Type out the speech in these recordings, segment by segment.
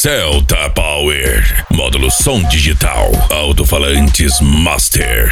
Celta Power, módulo som digital, alto-falantes Master.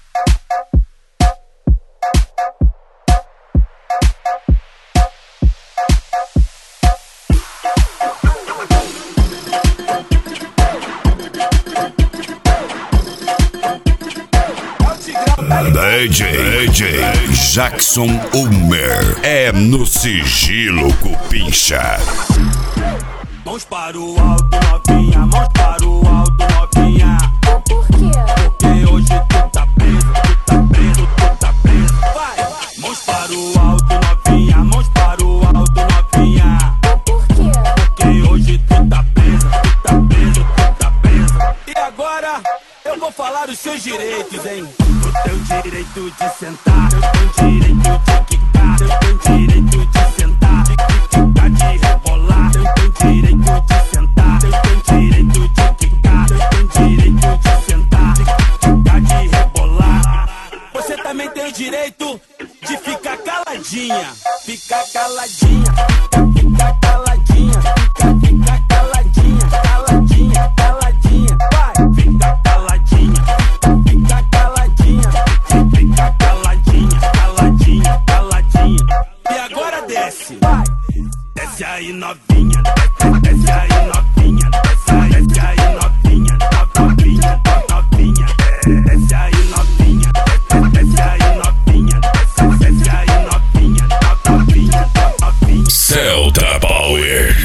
DJ Jackson Ulmer é no sigilo Cupincha. Mãos para o alto, novinha, mãos para o alto, novinha. Por quê? Porque hoje tu tá preso, tu tá preso, tu tá preso. Vai! Mãos para o alto, novinha, mãos para o alto, novinha. Por quê? Porque hoje tu tá preso, tu tá preso, tu tá preso. E agora eu vou falar os seus direitos, hein? O teu direito de sentar, eu tenho direito de quicar, eu tenho direito de sentar, de quicar, de rebolar, eu tenho direito de sentar, eu tenho direito de quicar, eu tenho direito de sentar, de quicar, de rebolar. Você também tem o direito de ficar caladinha, ficar caladinha, ficar caladinha, ficar caladinha, caladinha, caladinha, vai, ficar caladinha, ficar caladinha, ficar caladinha, caladinha, caladinha. E agora desce, vai, desce aí novinha, desce aí novinha, desce aí novinha, novinha, novinha, desce aí novinha, desce aí novinha, desce aí novinha, novinha, novinha. Celta Power.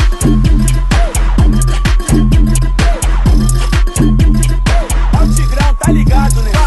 É o Tigrão, tá ligado, né?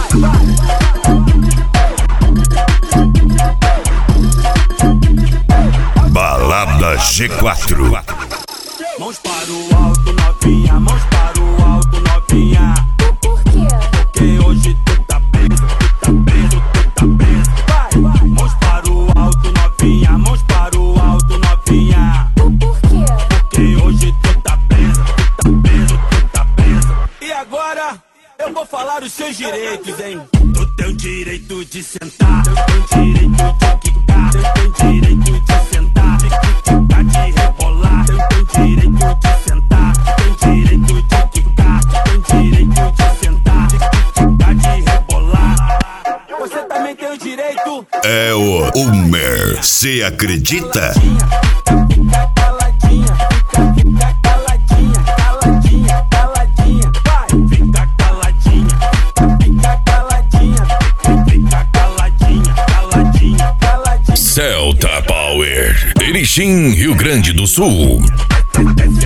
Balada G4. Mãos para o alto, novinha, mãos para o alto, novinha. Por quê? Porque hoje tu tá preso, tu tá preso, tu tá preso. Vai! Mãos para o alto, novinha, mãos para o alto, novinha. Por quê? Porque hoje tu tá preso, tu tá preso, tu tá preso. E agora eu vou falar os seus direitos, hein? Tu tem o direito de sentar, eu tenho direito de quicar, eu tenho direito de sentar, de quicar, de rebolar, eu tenho direito de sentar, eu tenho direito de quicar, eu tenho direito de sentar, de quicar, de rebolar. Você também tem o direito. É o Ulmer. Cê acredita? Fica caladinha, fica caladinha, caladinha, caladinha, vai, fica caladinha, fica caladinha, fica caladinha, caladinha, caladinha. Celta Power, Erechim, Rio Grande do Sul. Desce